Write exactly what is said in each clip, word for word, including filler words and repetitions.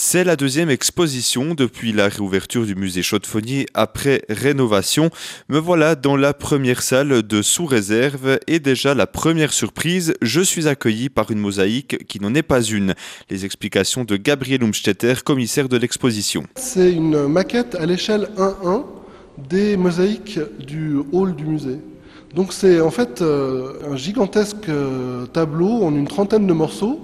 C'est la deuxième exposition depuis la réouverture du musée Chaux-de-Fonnier après rénovation. Me voilà dans la première salle de sous-réserve et déjà la première surprise, je suis accueilli par une mosaïque qui n'en est pas une. Les explications de Gabriel Umstetter, commissaire de l'exposition. C'est une maquette à l'échelle un un des mosaïques du hall du musée. Donc c'est en fait un gigantesque tableau en une trentaine de morceaux.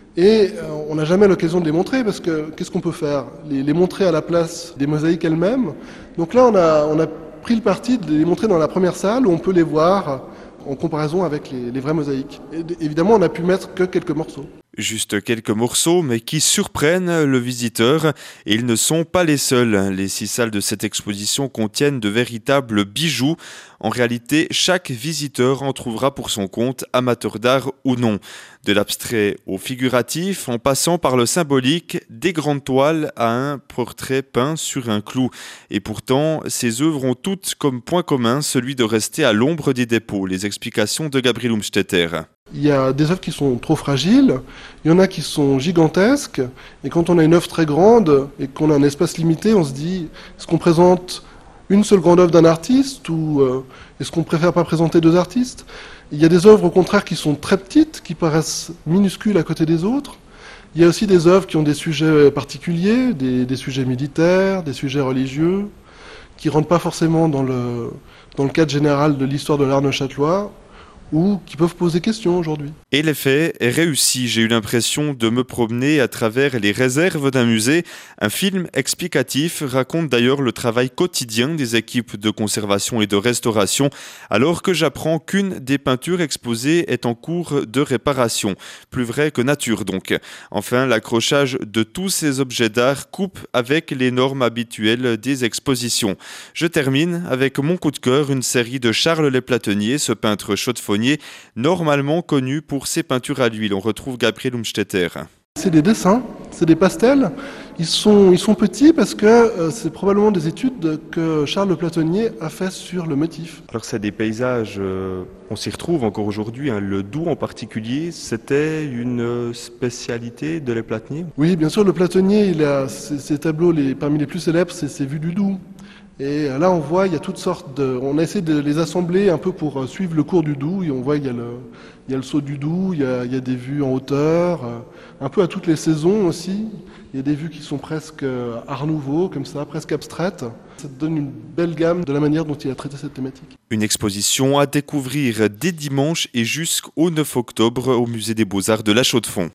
Et on n'a jamais l'occasion de les montrer parce que qu'est-ce qu'on peut faire les, les montrer à la place des mosaïques elles-mêmes. Donc là, on a, on a pris le parti de les montrer dans la première salle où on peut les voir en comparaison avec les, les vraies mosaïques. Et évidemment, on n'a pu mettre que quelques morceaux. Juste quelques morceaux, mais qui surprennent le visiteur. Et ils ne sont pas les seuls. Les six salles de cette exposition contiennent de véritables bijoux. En réalité, chaque visiteur en trouvera pour son compte, amateur d'art ou non. De l'abstrait au figuratif, en passant par le symbolique, des grandes toiles à un portrait peint sur un clou. Et pourtant, ces œuvres ont toutes comme point commun celui de rester à l'ombre des dépôts. Les explications de Gabriel Umstetter. Il y a des œuvres qui sont trop fragiles, il y en a qui sont gigantesques, et quand on a une œuvre très grande et qu'on a un espace limité, on se dit, est-ce qu'on présente une seule grande œuvre d'un artiste ou euh, est-ce qu'on préfère pas présenter deux artistes? Il y a des œuvres au contraire qui sont très petites, qui paraissent minuscules à côté des autres. Il y a aussi des œuvres qui ont des sujets particuliers, des, des sujets militaires, des sujets religieux, qui ne rentrent pas forcément dans le, dans le cadre général de l'histoire de l'art neuchâtelois, ou qui peuvent poser question aujourd'hui. Et l'effet est réussi. J'ai eu l'impression de me promener à travers les réserves d'un musée. Un film explicatif raconte d'ailleurs le travail quotidien des équipes de conservation et de restauration, alors que j'apprends qu'une des peintures exposées est en cours de réparation. Plus vrai que nature donc. Enfin, l'accrochage de tous ces objets d'art coupe avec les normes habituelles des expositions. Je termine avec mon coup de cœur, une série de Charles Le Platenier, ce peintre Chaux-de-Fonnier, normalement connu pour ses peintures à l'huile. On retrouve Gabriel Umstetter. C'est des dessins, c'est des pastels. Ils sont, ils sont petits parce que euh, c'est probablement des études que Charles Le Platenier a fait sur le motif. Alors c'est des paysages, euh, on s'y retrouve encore aujourd'hui, hein. Le Doubs en particulier, c'était une spécialité de Le Platenier? Oui, bien sûr, Le Platenier, il a ses, ses tableaux les, parmi les plus célèbres, c'est ses vues du Doubs. Et là, on voit, il y a toutes sortes de... On a essayé de les assembler un peu pour suivre le cours du Doubs. Et on voit, il y a le, il y a le saut du Doubs, il y a, il y a des vues en hauteur, un peu à toutes les saisons aussi. Il y a des vues qui sont presque art nouveau, comme ça, presque abstraites. Ça donne une belle gamme de la manière dont il a traité cette thématique. Une exposition à découvrir dès dimanche et jusqu'au neuf octobre au Musée des Beaux-Arts de La Chaux-de-Fonds.